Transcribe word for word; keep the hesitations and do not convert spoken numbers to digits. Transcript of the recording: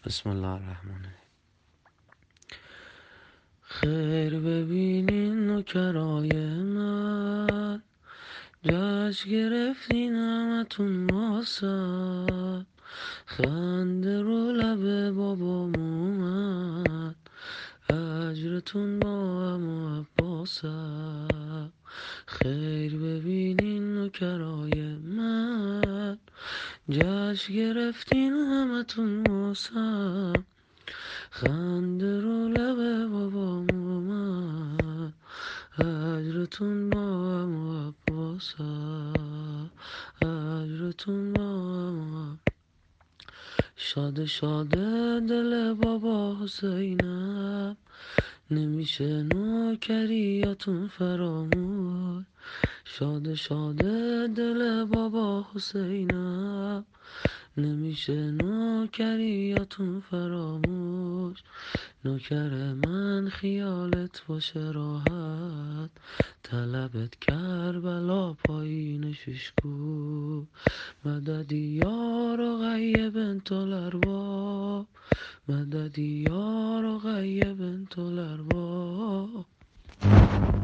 بسم الله الرحمن الرحیم. خیر ببینین نوکرای من، جشن گرفتین همتون واسه، خنده رو لب بابام اومد، اجرتون با هم عباسه. خیر ببینین نوکرای من، جشن گرفتین همتون واسه، خنده رو لب بابام اومد، اجرتون با هم عباسه، اجرتون با هم. شاده شاده دل بابا حسینم، نمیشه نوکریاتون فراموش. شاده شاده دل بابا حسینم، نمیشه نوکریاتون فراموش. نوکر من خیالت باشه راحت، طلبت کربلا پایین ششگو. مددی یار غیب انت الارواح، مددی یار غیب انت الارواح.